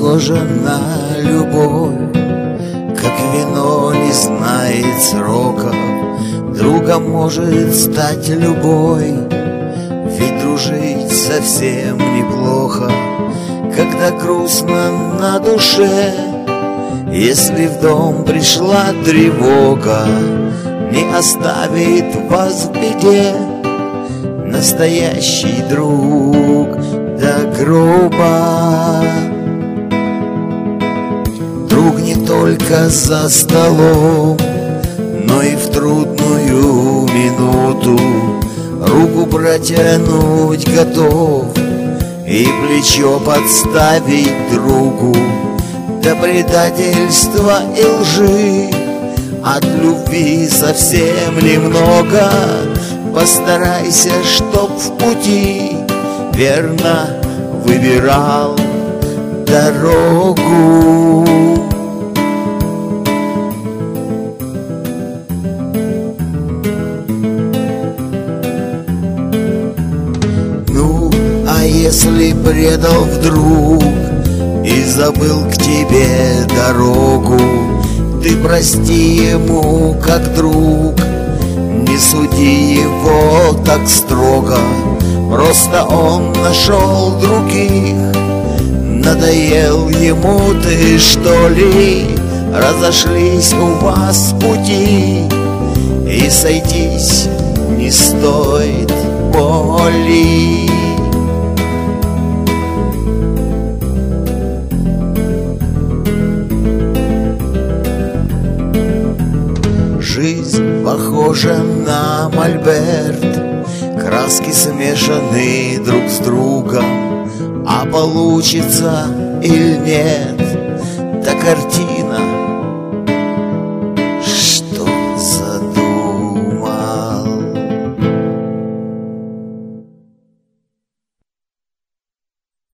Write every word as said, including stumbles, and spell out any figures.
похожа на любовь, как вино не знает срока. Другом может стать любой, ведь дружить совсем неплохо. Когда грустно на душе, если в дом пришла тревога, не оставит вас в беде настоящий друг до гроба. Друг не только за столом, но и в трудную минуту руку протянуть готов и плечо подставить другу. До предательства и лжи от любви совсем немного. Постарайся, чтоб в пути верно выбирал дорогу. Ну, а если предал вдруг и забыл к тебе дорогу, ты прости ему как друг, не суди его так строго. Просто он нашел других, надоел ему ты, что ли? Разошлись у вас пути, и сойтись не стоит боли. Жизнь похожа на мольберт, краски смешаны друг с другом, а получится или нет, та картина